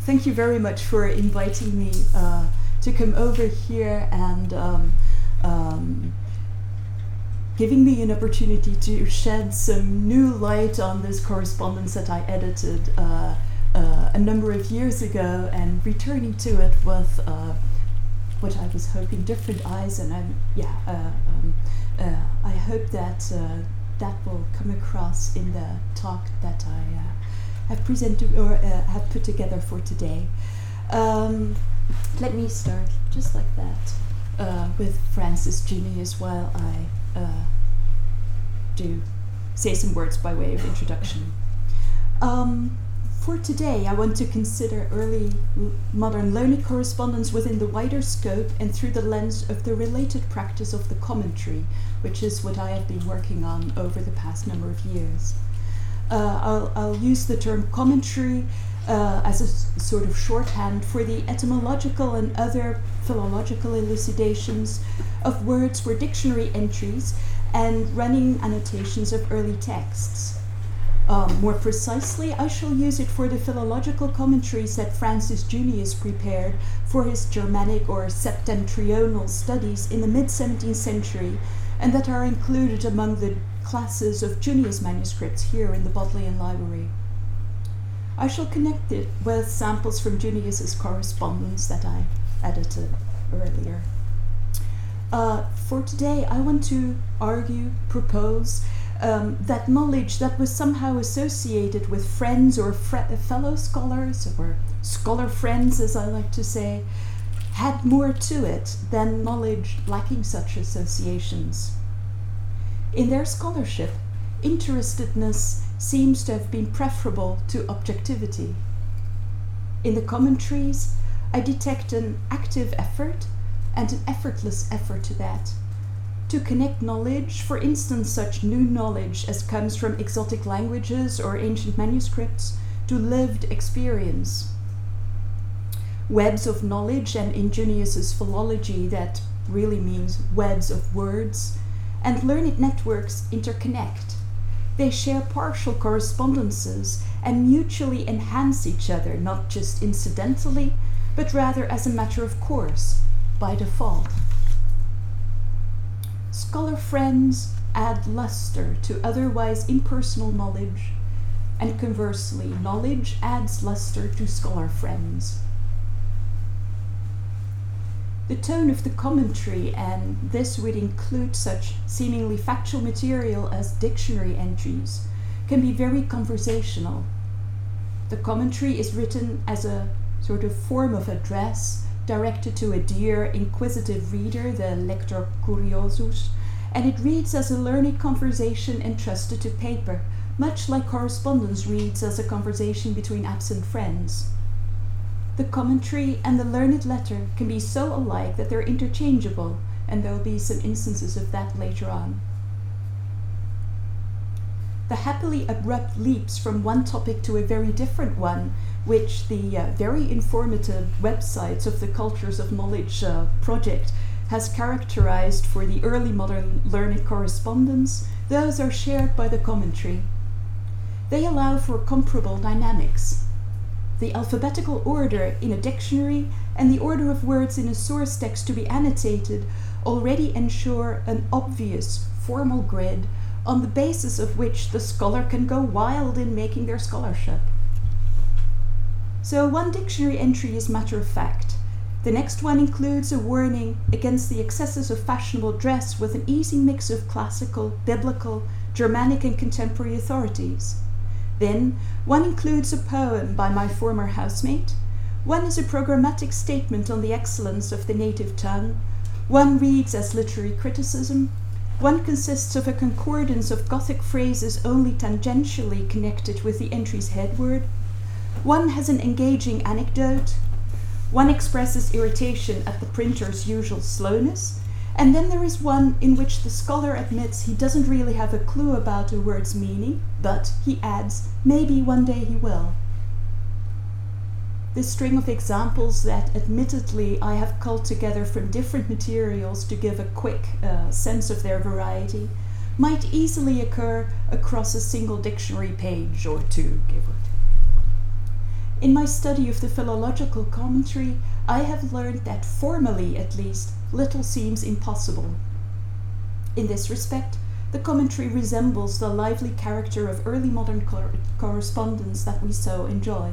thank you very much for inviting me to come over here and giving me an opportunity to shed some new light on this correspondence that I edited a number of years ago, and returning to it with what I was hoping, different eyes. And I hope that that will come across in the talk that I have presented or have put together for today. Let me start just like that with Francis Junius while I do say some words by way of introduction. For today, I want to consider early modern learned correspondence within the wider scope and through the lens of the related practice of the commentary, which is what I have been working on over the past number of years. I'll use the term commentary as a sort of shorthand for the etymological and other philological elucidations of words for dictionary entries and running annotations of early texts. More precisely, I shall use it for the philological commentaries that Francis Junius prepared for his Germanic or septentrional studies in the mid-17th century, and that are included among the classes of Junius manuscripts here in the Bodleian Library. I shall connect it with samples from Junius's correspondence that I edited earlier. For today, I want to propose that knowledge that was somehow associated with friends or fellow scholars, or scholar friends as I like to say, had more to it than knowledge lacking such associations. In their scholarship, interestedness seems to have been preferable to objectivity. In the commentaries, I detect an active effort and an effortless effort to that, to connect knowledge, for instance such new knowledge as comes from exotic languages or ancient manuscripts, to lived experience. Webs of knowledge, and in Junius's philology that really means webs of words, and learned networks interconnect. They share partial correspondences and mutually enhance each other, not just incidentally, but rather as a matter of course, by default. Scholar friends add luster to otherwise impersonal knowledge, and conversely, knowledge adds luster to scholar friends. The tone of the commentary, and this would include such seemingly factual material as dictionary entries, can be very conversational. The commentary is written as a sort of form of address directed to a dear, inquisitive reader, the lector curiosus, and it reads as a learned conversation entrusted to paper, much like correspondence reads as a conversation between absent friends. The commentary and the learned letter can be so alike that they're interchangeable, and there will be some instances of that later on. The happily abrupt leaps from one topic to a very different one, which the very informative websites of the Cultures of Knowledge project has characterized for the early modern learned correspondence, those are shared by the commentary. They allow for comparable dynamics. The alphabetical order in a dictionary and the order of words in a source text to be annotated already ensure an obvious formal grid on the basis of which the scholar can go wild in making their scholarship. So one dictionary entry is matter of fact. The next one includes a warning against the excesses of fashionable dress with an easy mix of classical, biblical, Germanic and contemporary authorities. Then, one includes a poem by my former housemate. One is a programmatic statement on the excellence of the native tongue. One reads as literary criticism. One consists of a concordance of Gothic phrases only tangentially connected with the entry's headword. One has an engaging anecdote. One expresses irritation at the printer's usual slowness. And then there is one in which the scholar admits he doesn't really have a clue about a word's meaning, but he adds, maybe one day he will. This string of examples that admittedly I have culled together from different materials to give a quick sense of their variety might easily occur across a single dictionary page or two, give or take. In my study of the philological commentary, I have learned that formally, at least, little seems impossible. In this respect, the commentary resembles the lively character of early modern correspondence that we so enjoy.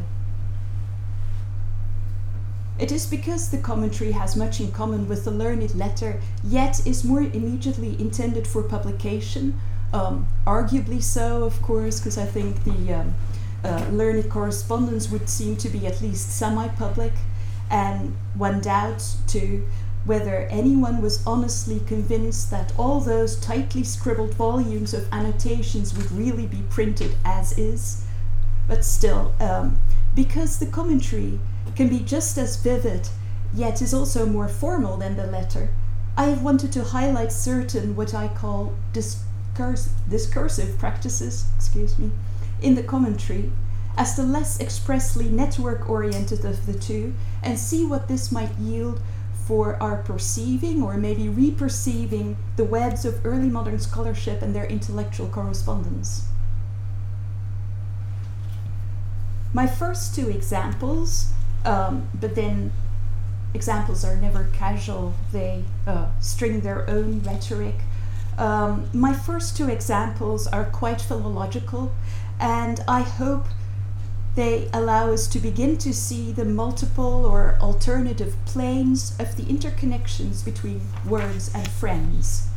It is because the commentary has much in common with the learned letter, yet is more immediately intended for publication, arguably so, of course, because I think the learned correspondence would seem to be at least semi-public, and one doubts, too, whether anyone was honestly convinced that all those tightly scribbled volumes of annotations would really be printed as is. But still, because the commentary can be just as vivid, yet is also more formal than the letter, I have wanted to highlight certain what I call discursive practices, in the commentary, as the less expressly network-oriented of the two, and see what this might yield for our perceiving or maybe reperceiving the webs of early modern scholarship and their intellectual correspondence. My first two examples, but then examples are never casual, they string their own rhetoric. My first two examples are quite philological, and I hope they allow us to begin to see the multiple or alternative planes of the interconnections between words and friends.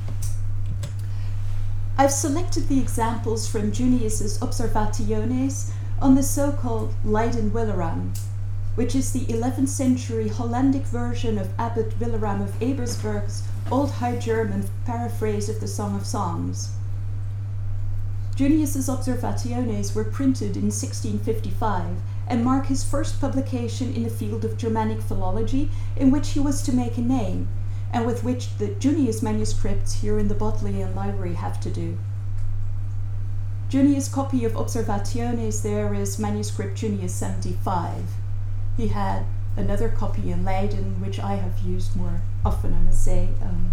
I've selected the examples from Junius's Observationes on the so-called Leiden Willeram, which is the 11th century Hollandic version of Abbot Willeram of Ebersberg's Old High German paraphrase of the Song of Songs. Junius's Observationes were printed in 1655 and mark his first publication in the field of Germanic philology, in which he was to make a name, and with which the Junius manuscripts here in the Bodleian Library have to do. Junius' copy of Observationes there is manuscript Junius 75. He had another copy in Leiden, which I have used more often, I must say,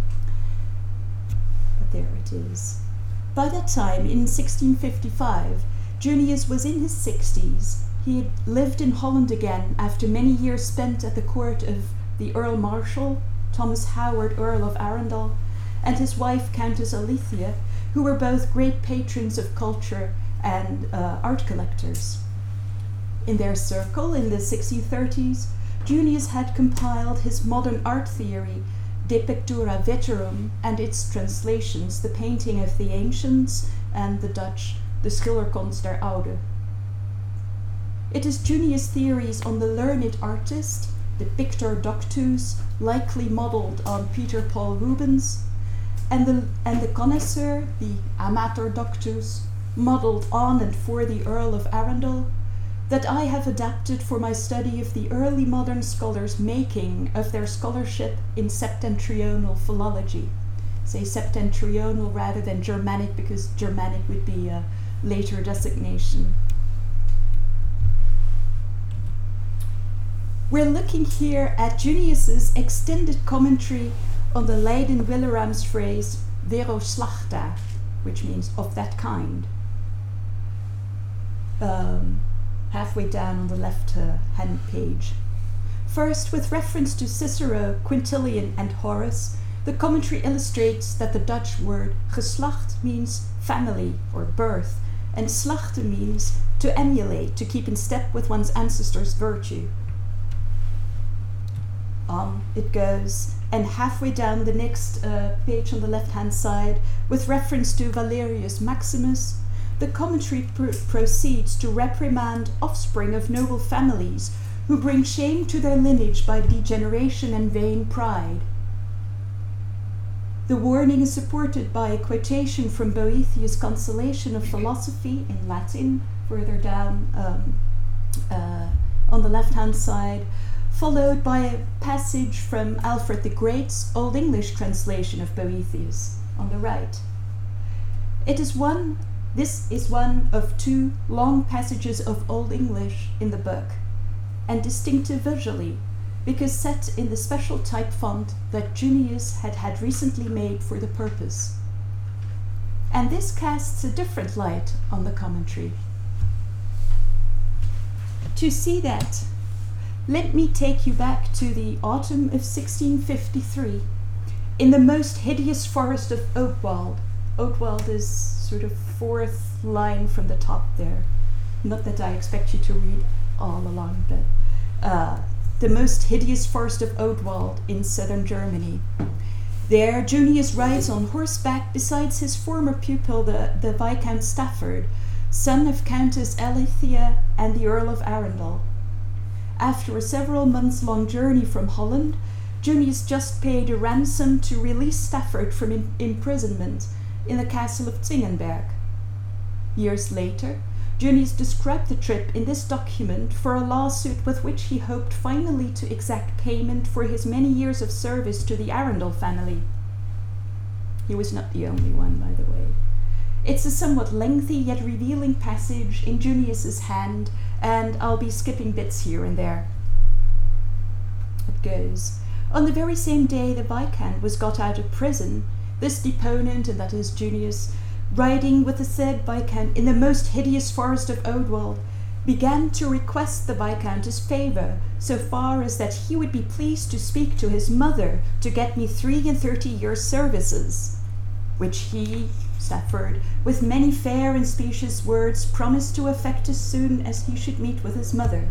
but there it is. By that time, in 1655, Junius was in his 60s. He had lived in Holland again after many years spent at the court of the Earl Marshal, Thomas Howard, Earl of Arundel, and his wife, Countess Alethea, who were both great patrons of culture and art collectors. In their circle, in the 1630s, Junius had compiled his modern art theory, De Pictura Veterum, and its translations, the painting of the ancients, and the Dutch, the Schilderkunst der Oude. It is Junius' theories on the learned artist, the Pictor Doctus, likely modelled on Peter Paul Rubens, and the connoisseur, the Amator Doctus, modelled on and for the Earl of Arundel, that I have adapted for my study of the early modern scholars' making of their scholarship in septentrional philology. Say septentrional rather than Germanic, because Germanic would be a later designation. We're looking here at Junius's extended commentary on the Leiden Willeram's phrase vero slachta, which means of that kind. Halfway down on the left-hand page. First, with reference to Cicero, Quintilian, and Horace, the commentary illustrates that the Dutch word geslacht means family or birth, and slachten means to emulate, to keep in step with one's ancestors' virtue. On it goes, and halfway down the next page on the left-hand side, with reference to Valerius Maximus, the commentary proceeds to reprimand offspring of noble families who bring shame to their lineage by degeneration and vain pride. The warning is supported by a quotation from Boethius' Consolation of Philosophy in Latin, further down on the left-hand side, followed by a passage from Alfred the Great's Old English translation of Boethius on the right. This is one of two long passages of Old English in the book, and distinctive visually, because set in the special type font that Junius had recently made for the purpose. And this casts a different light on the commentary. To see that, let me take you back to the autumn of 1653, in the most hideous forest of Oudwald. Oudwald is sort of fourth line from the top there. Not that I expect you to read all along, but the most hideous forest of Oudwald in southern Germany. There, Junius rides on horseback beside his former pupil, the Viscount Stafford, son of Countess Alethia and the Earl of Arundel. After a several months long journey from Holland, Junius just paid a ransom to release Stafford from imprisonment in the castle of Zingenberg. Years later, Junius described the trip in this document for a lawsuit with which he hoped finally to exact payment for his many years of service to the Arundel family. He was not the only one, by the way. It's a somewhat lengthy yet revealing passage in Junius's hand, and I'll be skipping bits here and there. It goes, on the very same day the Viscount was got out of prison, this deponent, and that is Junius, riding with the said Viscount in the most hideous forest of Oudwald, began to request the Viscount's favour, so far as that he would be pleased to speak to his mother to get me 33 years' services, which he, Stafford, with many fair and specious words, promised to effect as soon as he should meet with his mother.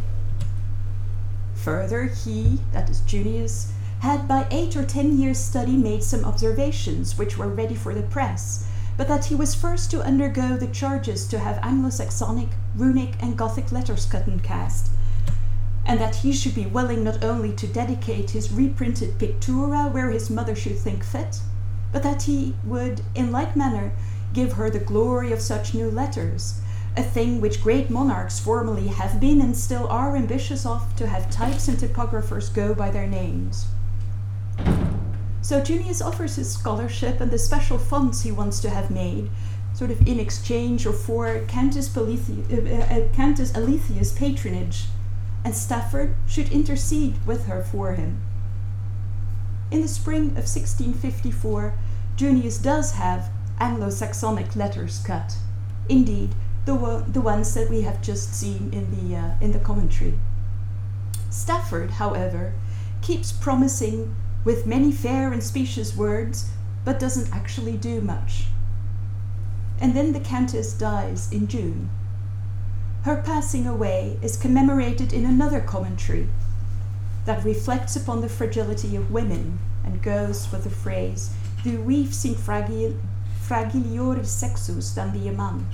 Further, he, that is Junius, had by 8 or 10 years' study made some observations which were ready for the press, but that he was first to undergo the charges to have Anglo-Saxonic, Runic, and Gothic letters cut and cast, and that he should be willing not only to dedicate his reprinted pictura where his mother should think fit, but that he would, in like manner, give her the glory of such new letters, a thing which great monarchs formerly have been and still are ambitious of, to have types and typographers go by their names. So Junius offers his scholarship and the special funds he wants to have made, sort of in exchange or for Countess Alethia's patronage, and Stafford should intercede with her for him. In the spring of 1654, Junius does have Anglo-Saxonic letters cut. Indeed, the ones that we have just seen in the commentary. Stafford, however, keeps promising with many fair and specious words, but doesn't actually do much. And then the Countess dies in June. Her passing away is commemorated in another commentary that reflects upon the fragility of women and goes with the phrase, "De viv sint fragilioris sexus dandiemam."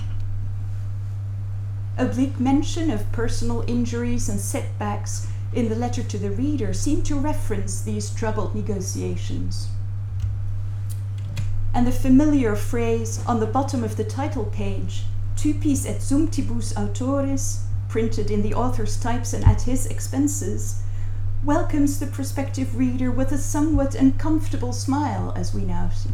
Oblique mention of personal injuries and setbacks in the letter to the reader seem to reference these troubled negotiations. And the familiar phrase on the bottom of the title page, "Typis et sumptibus autoris," printed in the author's types and at his expenses, welcomes the prospective reader with a somewhat uncomfortable smile, as we now see.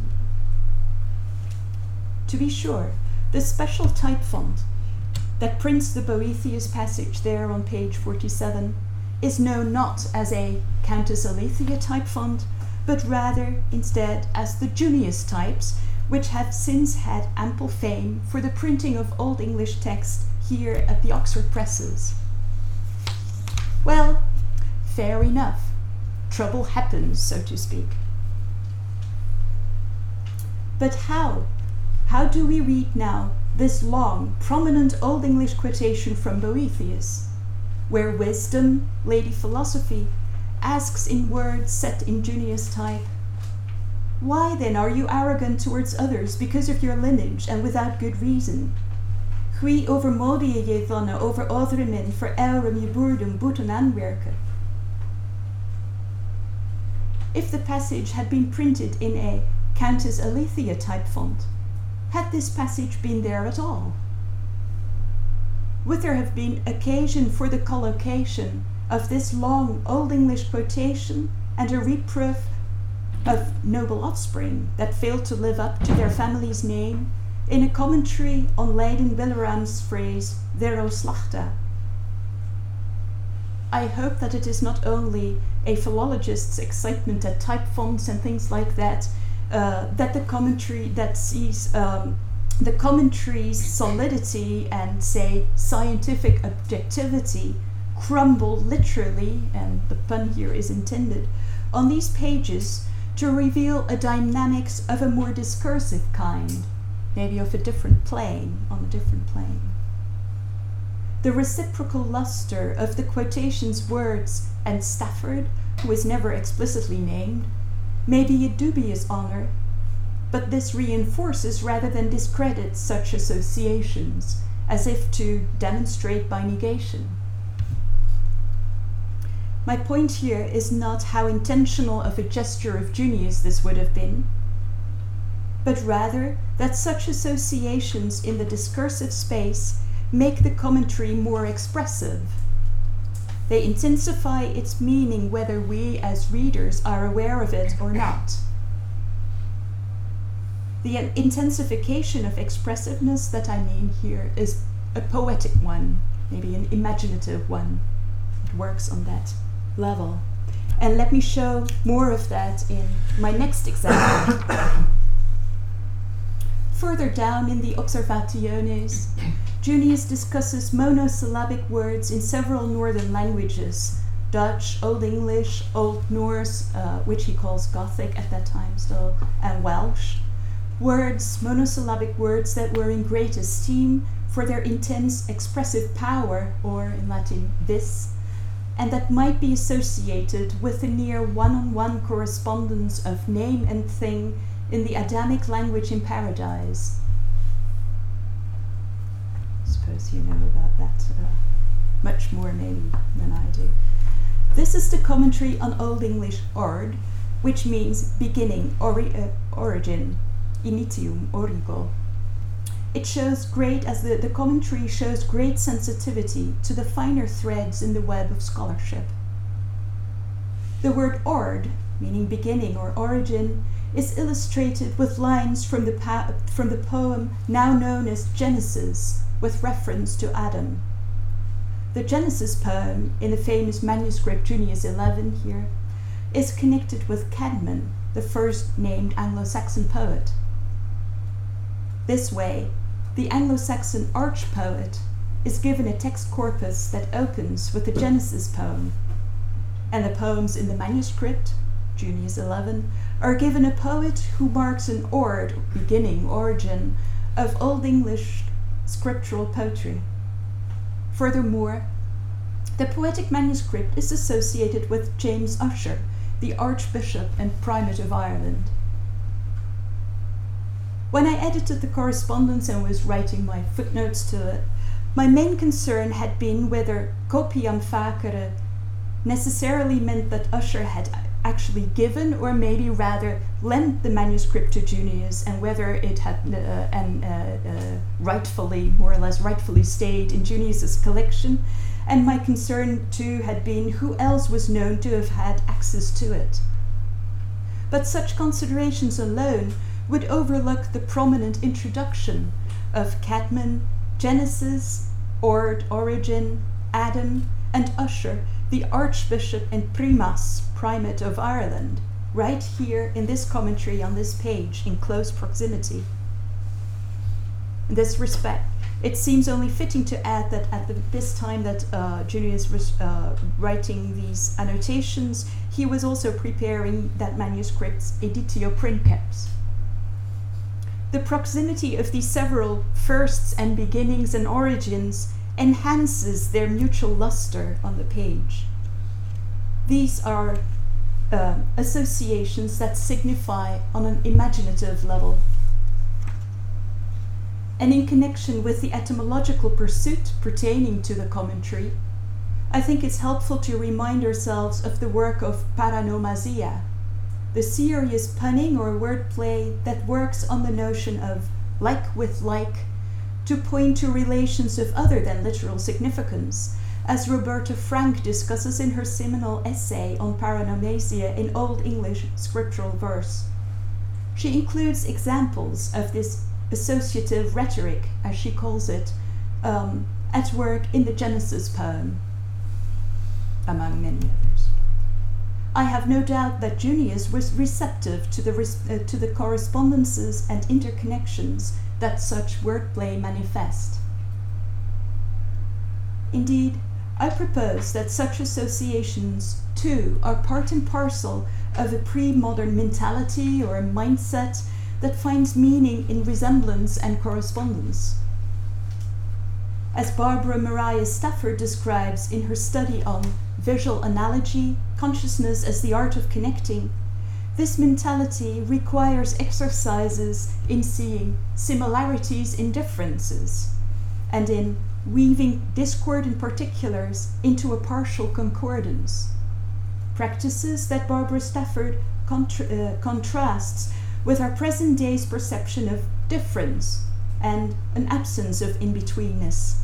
To be sure, the special type font that prints the Boethius passage there on page 47 is known not as a Countess Alethia type font, but rather instead as the Junius types, which have since had ample fame for the printing of Old English text here at the Oxford presses. Well, fair enough. Trouble happens, so to speak. But how? How do we read now this long, prominent Old English quotation from Boethius, where wisdom, Lady Philosophy, asks in words set in Junius type, "Why then are you arrogant towards others because of your lineage and without good reason? Qui overmodie je dan over andere men voor eurem je boerdom boeten aanwerken?" If the passage had been printed in a Countess Alethia type font, had this passage been there at all? Would there have been occasion for the collocation of this long Old English quotation and a reproof of noble offspring that failed to live up to their family's name in a commentary on Leiden Willeram's phrase, "Vero slachta"? I hope that it is not only a philologist's excitement at type fonts and things like that, that the commentary that sees the commentary's solidity and, say, scientific objectivity crumble literally, and the pun here is intended, on these pages to reveal a dynamics of a more discursive kind, maybe of a different plane, on a different plane. The reciprocal luster of the quotation's words and Stafford, who is never explicitly named, may be a dubious honor, but this reinforces rather than discredits such associations, as if to demonstrate by negation. My point here is not how intentional of a gesture of Junius this would have been, but rather that such associations in the discursive space make the commentary more expressive. They intensify its meaning whether we as readers are aware of it or not. The intensification of expressiveness that I mean here is a poetic one, maybe an imaginative one. It works on that level. And let me show more of that in my next example. Further down in the Observationes, Junius discusses monosyllabic words in several northern languages, Dutch, Old English, Old Norse, which he calls Gothic at that time still, and Welsh. Words, monosyllabic words that were in great esteem for their intense expressive power, or in Latin, vis, and that might be associated with the near one-on-one correspondence of name and thing in the Adamic language in Paradise. I suppose you know about that much more maybe than I do. This is the commentary on Old English ord, which means beginning, origin, initium, origo. It shows great, as the commentary shows great sensitivity to the finer threads in the web of scholarship. The word ord, meaning beginning or origin, is illustrated with lines from the poem now known as Genesis, with reference to Adam. The Genesis poem, in the famous manuscript Junius 11 here, is connected with Caedmon, the first named Anglo-Saxon poet. This way, the Anglo-Saxon arch-poet is given a text corpus that opens with the Genesis poem, and the poems in the manuscript, Junius 11, are given a poet who marks an ord, beginning, origin, of Old English scriptural poetry. Furthermore, the poetic manuscript is associated with James Ussher, the Archbishop and Primate of Ireland. When I edited the correspondence and was writing my footnotes to it, my main concern had been whether copiam facere necessarily meant that Ussher had actually given, or maybe rather lent the manuscript to Junius, and whether it had rightfully, more or less rightfully, stayed in Junius's collection. And my concern too had been who else was known to have had access to it. But such considerations alone would overlook the prominent introduction of Caedmon, Genesis, ord, origin, Adam, and Ussher, the Archbishop and Primas, Primate of Ireland, right here in this commentary on this page, in close proximity. In this respect, it seems only fitting to add that at this time that Junius was writing these annotations, he was also preparing that manuscript's editio princeps. The proximity of these several firsts and beginnings and origins enhances their mutual luster on the page. These are associations that signify on an imaginative level. And in connection with the etymological pursuit pertaining to the commentary, I think it's helpful to remind ourselves of the work of paranomasia, the serious punning or wordplay that works on the notion of like with like, to point to relations of other than literal significance, as Roberta Frank discusses in her seminal essay on paranomasia in Old English scriptural verse. She includes examples of this associative rhetoric, as she calls it, at work in the Genesis poem, among many others. I have no doubt that Junius was receptive to the correspondences and interconnections that such wordplay manifest. Indeed, I propose that such associations, too, are part and parcel of a pre-modern mentality or a mindset that finds meaning in resemblance and correspondence. As Barbara Mariah Stafford describes in her study on visual analogy, consciousness as the art of connecting, this mentality requires exercises in seeing similarities in differences, and in weaving discordant particulars into a partial concordance. Practices that Barbara Stafford contrasts with our present day's perception of difference and an absence of in-betweenness.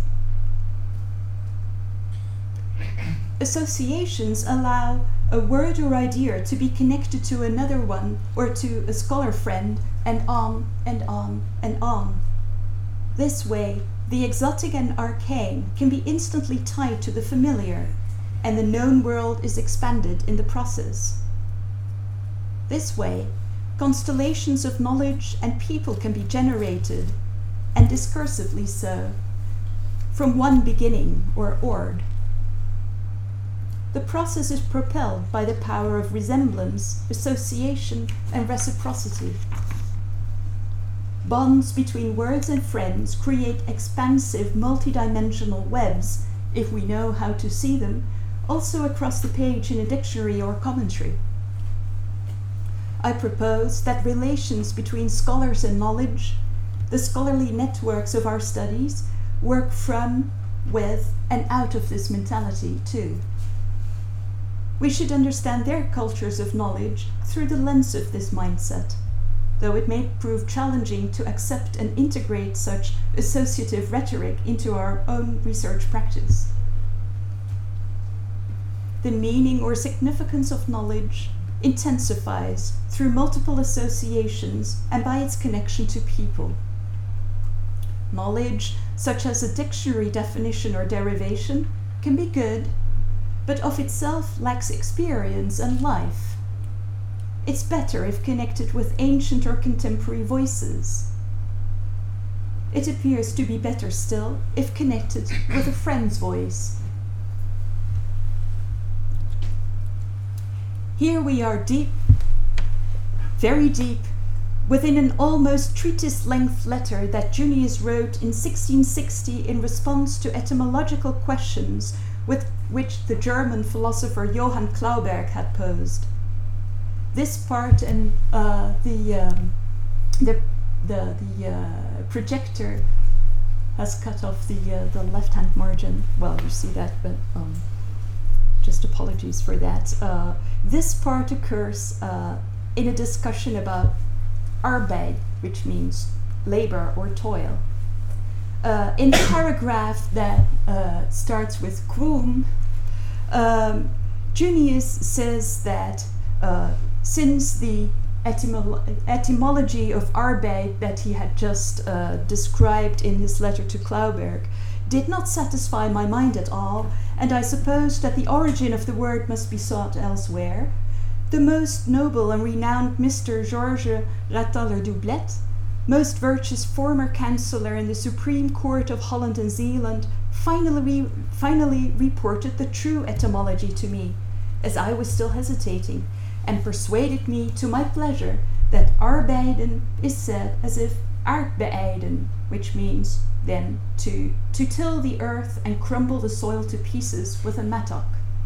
Associations allow a word or idea to be connected to another one or to a scholar friend, and on and on and on. This way, the exotic and arcane can be instantly tied to the familiar, and the known world is expanded in the process. This way, constellations of knowledge and people can be generated, and discursively so, from one beginning or ord. The process is propelled by the power of resemblance, association, and reciprocity. Bonds between words and friends create expansive, multidimensional webs, if we know how to see them, also across the page in a dictionary or commentary. I propose that relations between scholars and knowledge, the scholarly networks of our studies, work from, with, and out of this mentality too. We should understand their cultures of knowledge through the lens of this mindset, though it may prove challenging to accept and integrate such associative rhetoric into our own research practice. The meaning or significance of knowledge intensifies through multiple associations and by its connection to people. Knowledge, such as a dictionary definition or derivation, can be good, but of itself lacks experience and life. It's better if connected with ancient or contemporary voices. It appears to be better still if connected with a friend's voice. Here we are deep, very deep, within an almost treatise-length letter that Junius wrote in 1660 in response to etymological questions with which the German philosopher Johann Klauberg had posed. This part and the projector has cut off the left-hand margin. Well, you see that, but just apologies for that. This part occurs in a discussion about Arbeit, which means labor or toil. In the paragraph that starts with Krum, Junius says that since the etymology of Arbeit that he had just described in his letter to Klauberg did not satisfy my mind at all, and I supposed that the origin of the word must be sought elsewhere, the most noble and renowned Mr. Georges Rataler-Doublet, most virtuous former councillor in the Supreme Court of Holland and Zeeland, finally reported the true etymology to me, as I was still hesitating, and persuaded me to my pleasure that arbeiden is said as if aardbeeiden, which means then to till the earth and crumble the soil to pieces with a mattock.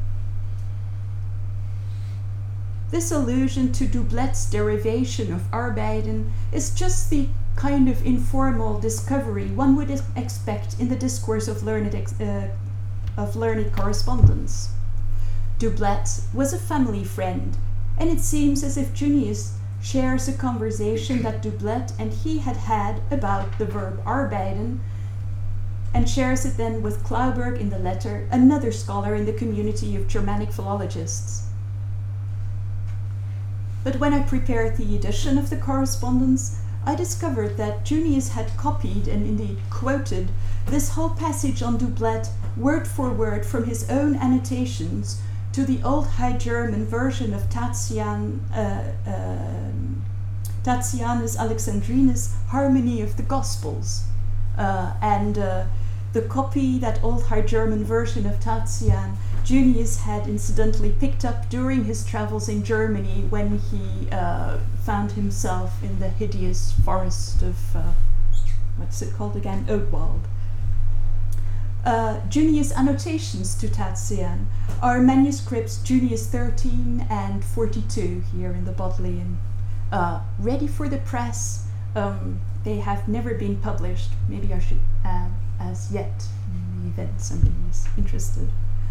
This allusion to Doublet's derivation of arbeiden is just the kind of informal discovery one would expect in the discourse of learned correspondence. Doublet was a family friend, and it seems as if Junius shares a conversation that Doublet and he had had about the verb arbeiden, and shares it then with Klauberg in the letter, another scholar in the community of Germanic philologists. But when I prepared the edition of the correspondence, I discovered that Junius had copied and indeed quoted this whole passage on Doublet word for word from his own annotations to the Old High German version of Tatian Tatianus Alexandrinus' Harmony of the Gospels. The copy, that old High German version of Tatian, Junius had incidentally picked up during his travels in Germany when he found himself in the hideous forest of, what's it called again? Oudwald. Junius' annotations to Tatian are manuscripts Junius 13 and 42 here in the Bodleian, ready for the press. They have never been published. Maybe I should add as yet, in the event somebody is interested.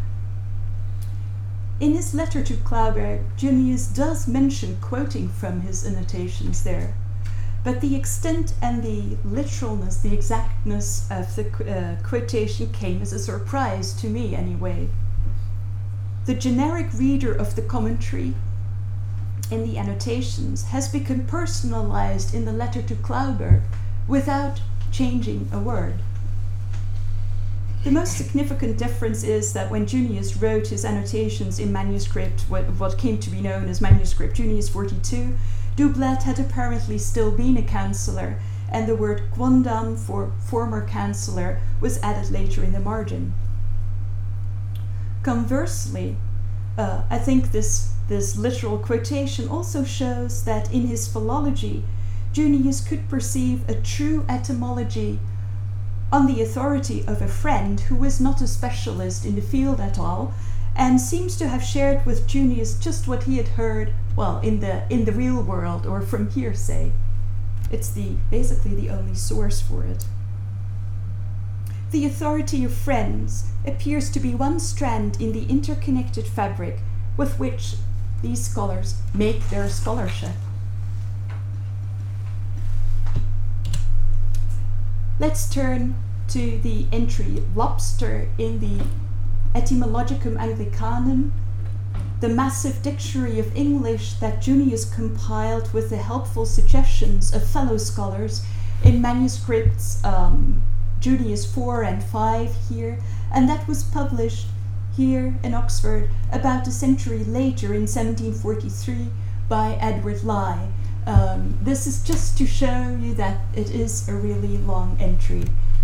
In his letter to Klauberg, Junius does mention quoting from his annotations there, but the extent and the literalness, the exactness of the quotation came as a surprise to me anyway. The generic reader of the commentary in the annotations has become personalized in the letter to Klauberg without changing a word. The most significant difference is that when Junius wrote his annotations in manuscript, what came to be known as manuscript Junius 42, Dublet had apparently still been a councillor, and the word quondam for former councillor was added later in the margin. Conversely, I think this literal quotation also shows that in his philology, Junius could perceive a true etymology on the authority of a friend who was not a specialist in the field at all, and seems to have shared with Junius just what he had heard, well, in the real world or from hearsay. It's basically the only source for it. The authority of friends appears to be one strand in the interconnected fabric with which these scholars make their scholarship. Let's turn to the entry lobster in the Etymologicum Anglicanum, the massive dictionary of English that Junius compiled with the helpful suggestions of fellow scholars in manuscripts Junius 4 and 5 here, and that was published here in Oxford about a century later in 1743 by Edward Lye. This is just to show you that it is a really long entry.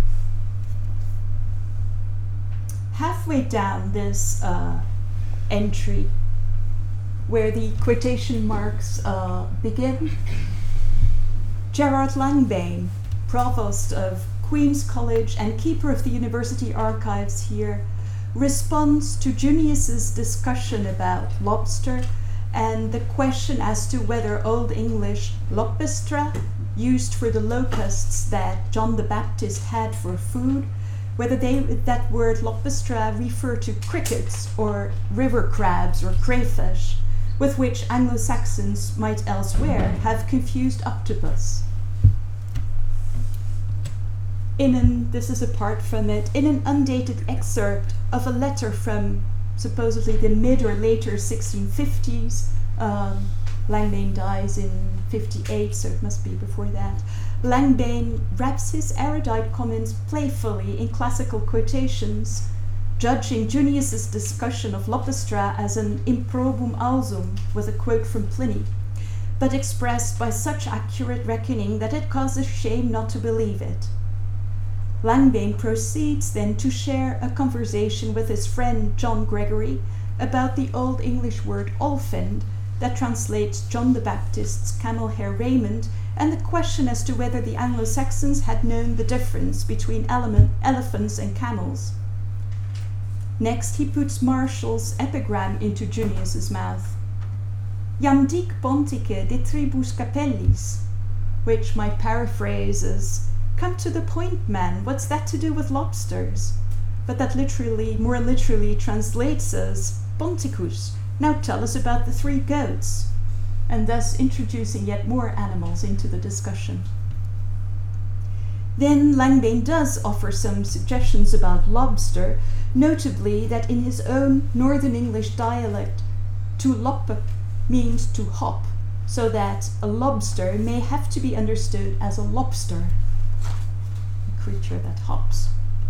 Halfway down this entry, where the quotation marks begin, Gerard Langbaine, provost of Queen's College and keeper of the university archives here, responds to Junius's discussion about lobster and the question as to whether Old English lopestra, used for the locusts that John the Baptist had for food, whether that word lopestra refer to crickets or river crabs or crayfish, with which Anglo-Saxons might elsewhere have confused octopus. This is apart from it, in an undated excerpt of a letter from supposedly the mid or later 1650s, Langbaine dies in 58, so it must be before that. Langbaine wraps his erudite comments playfully in classical quotations, judging Junius's discussion of lopestra as an improbum alsum, with a quote from Pliny, but expressed by such accurate reckoning that it causes shame not to believe it. Langbaine proceeds then to share a conversation with his friend John Gregory about the Old English word olfend that translates John the Baptist's camel hair raiment, and the question as to whether the Anglo-Saxons had known the difference between elephants and camels. Next he puts Marshall's epigram into Junius's mouth. Jam dic pontice de tribus capellis, which might paraphrase as, "Come to the point, man, what's that to do with lobsters?" But that more literally translates as, "Ponticus, now tell us about the 3 goats," and thus introducing yet more animals into the discussion. Then Langbaine does offer some suggestions about lobster, notably that in his own Northern English dialect, to loppe means to hop, so that a lobster may have to be understood as a lobster, a creature that hops.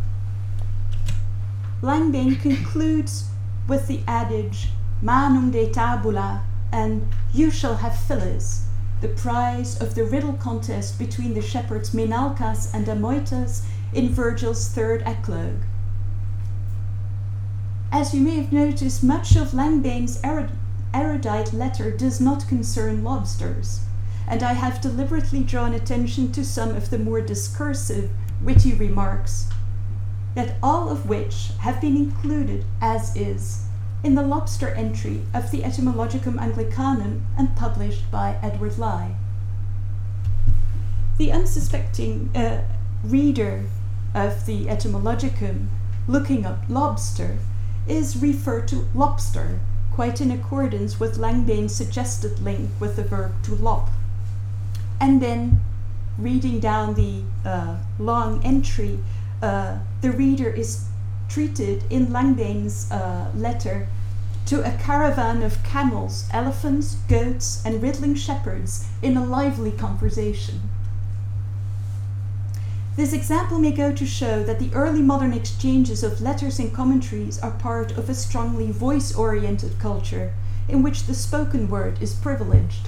Langbaine concludes with the adage, manum de tabula, and you shall have fillies, the prize of the riddle contest between the shepherds Menalcas and Amoitas in Virgil's third eclogue. As you may have noticed, much of Langbane's erudite letter does not concern lobsters, and I have deliberately drawn attention to some of the more discursive, witty remarks, that all of which have been included as is in the lobster entry of the Etymologicum Anglicanum and published by Edward Lye. The unsuspecting reader of the Etymologicum looking up lobster is referred to lobster, quite in accordance with Langbane's suggested link with the verb to lop. And then, reading down the long entry, the reader is treated in Langbane's letter to a caravan of camels, elephants, goats, and riddling shepherds in a lively conversation. This example may go to show that the early modern exchanges of letters and commentaries are part of a strongly voice-oriented culture in which the spoken word is privileged.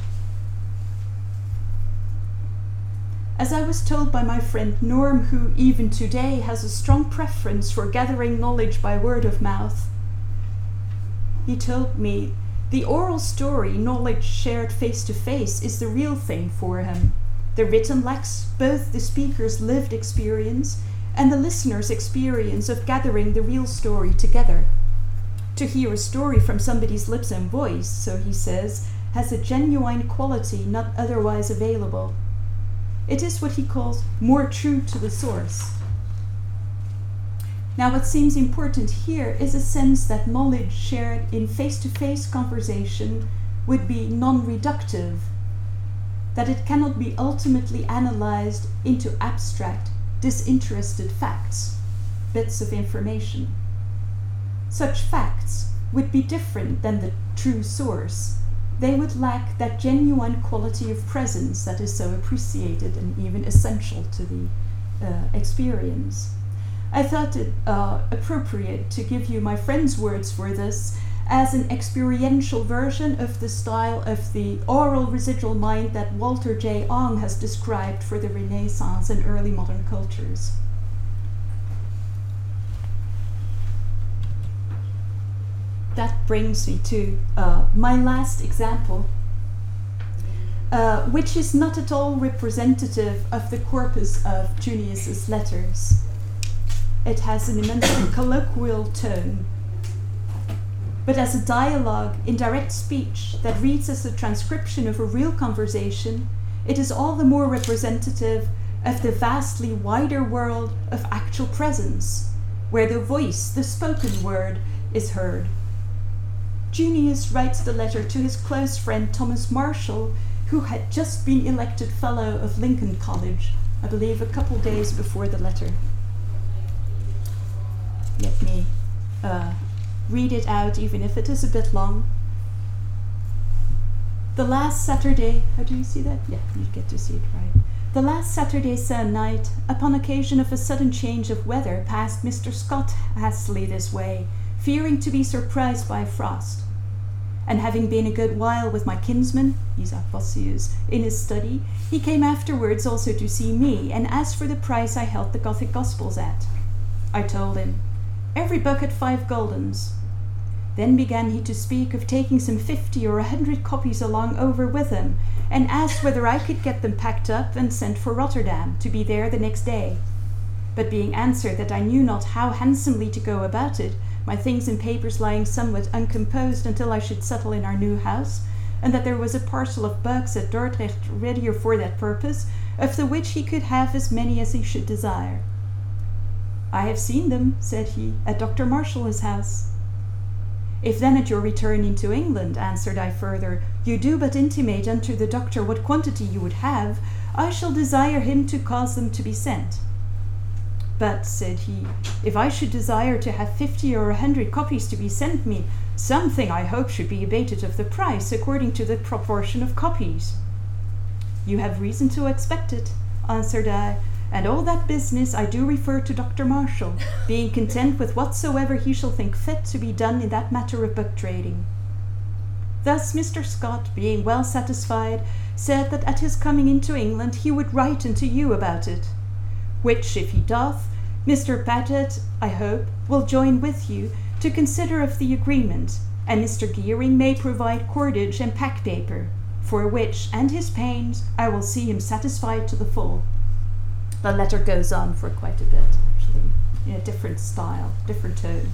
As I was told by my friend Norm, who even today has a strong preference for gathering knowledge by word of mouth, he told me the oral story, knowledge shared face to face, is the real thing for him. The written lacks both the speaker's lived experience and the listener's experience of gathering the real story together. To hear a story from somebody's lips and voice, so he says, has a genuine quality not otherwise available. It is what he calls more true to the source. Now, what seems important here is a sense that knowledge shared in face-to-face conversation would be non-reductive, that it cannot be ultimately analyzed into abstract, disinterested facts, bits of information. Such facts would be different than the true source. They would lack that genuine quality of presence that is so appreciated and even essential to the experience. I thought it appropriate to give you my friend's words for this as an experiential version of the style of the oral residual mind that Walter J. Ong has described for the Renaissance and early modern cultures. That brings me to my last example, which is not at all representative of the corpus of Junius's letters. It has an immensely colloquial tone, but as a dialogue in direct speech that reads as a transcription of a real conversation, it is all the more representative of the vastly wider world of actual presence, where the voice, the spoken word, is heard. Junius writes the letter to his close friend Thomas Marshall, who had just been elected Fellow of Lincoln College, I believe a couple days before the letter. Let me read it out, even if it is a bit long. The last Saturday, how do you see that? Yeah, you get to see it right. The last Saturday night, upon occasion of a sudden change of weather, passed Mr. Scott hastily this way, fearing to be surprised by frost. And having been a good while with my kinsman, Isaac Vossius, in his study, he came afterwards also to see me, and asked for the price I held the Gothic Gospels at. I told him, every book at 5 guldens. Then began he to speak of taking some 50 or 100 copies along over with him, and asked whether I could get them packed up and sent for Rotterdam, to be there the next day. But being answered that I knew not how handsomely to go about it, my things and papers lying somewhat uncomposed until I should settle in our new house, and that there was a parcel of books at Dordrecht readier for that purpose, of the which he could have as many as he should desire. I have seen them, said he, at Dr. Marshall's house. If then at your return into England, answered I further, you do but intimate unto the doctor what quantity you would have, I shall desire him to cause them to be sent. But, said he, if I should desire to have 50 or 100 copies to be sent me, something I hope should be abated of the price according to the proportion of copies. You have reason to expect it, answered I, and all that business I do refer to Dr. Marshall, being content with whatsoever he shall think fit to be done in that matter of book trading. Thus Mr. Scott, being well satisfied, said that at his coming into England he would write unto you about it. Which if he doth, Mr. Paget, I hope, will join with you to consider of the agreement, and Mr. Geering may provide cordage and pack paper, for which and his pains I will see him satisfied to the full. The letter goes on for quite a bit, actually, in a different style, different tone.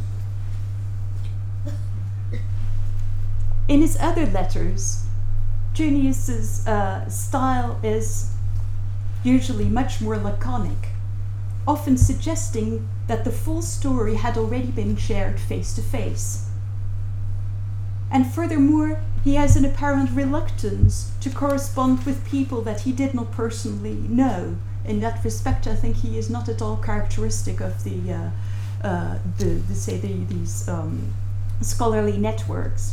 In his other letters, Junius's style is usually much more laconic, often suggesting that the full story had already been shared face to face. And furthermore, he has an apparent reluctance to correspond with people that he did not personally know. In that respect, I think he is not at all characteristic of these scholarly networks.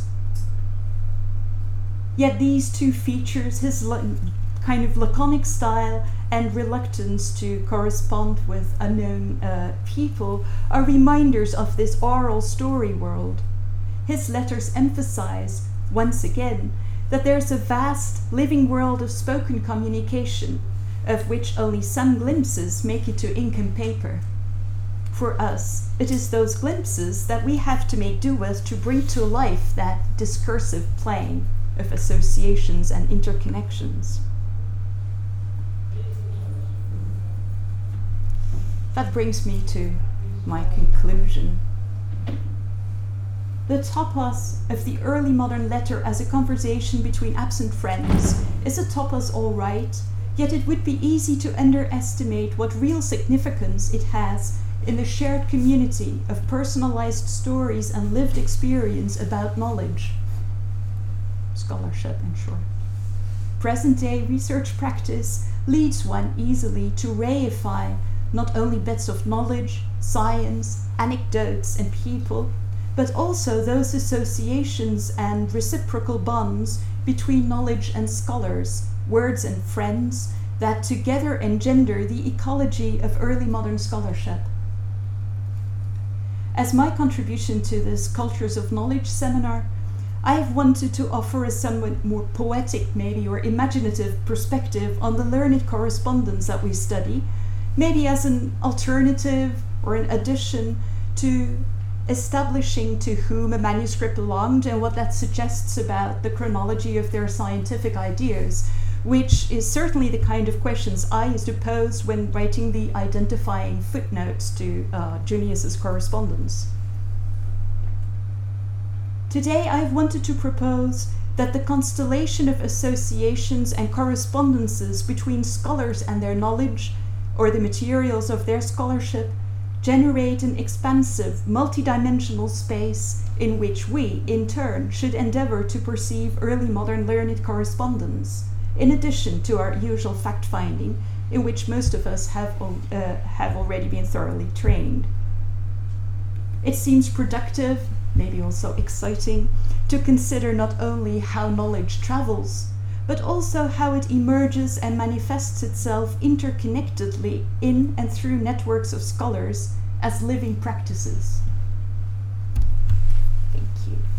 Yet these two features, his kind of laconic style and reluctance to correspond with unknown people, are reminders of this oral story world. His letters emphasize, once again, that there's a vast living world of spoken communication, of which only some glimpses make it to ink and paper. For us, it is those glimpses that we have to make do with to bring to life that discursive plane of associations and interconnections. That brings me to my conclusion. The topos of the early modern letter as a conversation between absent friends is a topos all right, yet it would be easy to underestimate what real significance it has in the shared community of personalized stories and lived experience about knowledge. Scholarship, in short. Present-day research practice leads one easily to reify not only bits of knowledge, science, anecdotes, and people, but also those associations and reciprocal bonds between knowledge and scholars, words and friends, that together engender the ecology of early modern scholarship. As my contribution to this Cultures of Knowledge seminar, I have wanted to offer a somewhat more poetic, maybe, or imaginative perspective on the learned correspondence that we study, maybe as an alternative or an addition to establishing to whom a manuscript belonged and what that suggests about the chronology of their scientific ideas, which is certainly the kind of questions I used to pose when writing the identifying footnotes to Junius's correspondence. Today I've wanted to propose that the constellation of associations and correspondences between scholars and their knowledge, or the materials of their scholarship, generate an expansive, multidimensional space in which we, in turn, should endeavor to perceive early modern learned correspondence, in addition to our usual fact-finding, in which most of us have already been thoroughly trained. It seems productive, maybe also exciting, to consider not only how knowledge travels, but also how it emerges and manifests itself interconnectedly in and through networks of scholars as living practices. Thank you.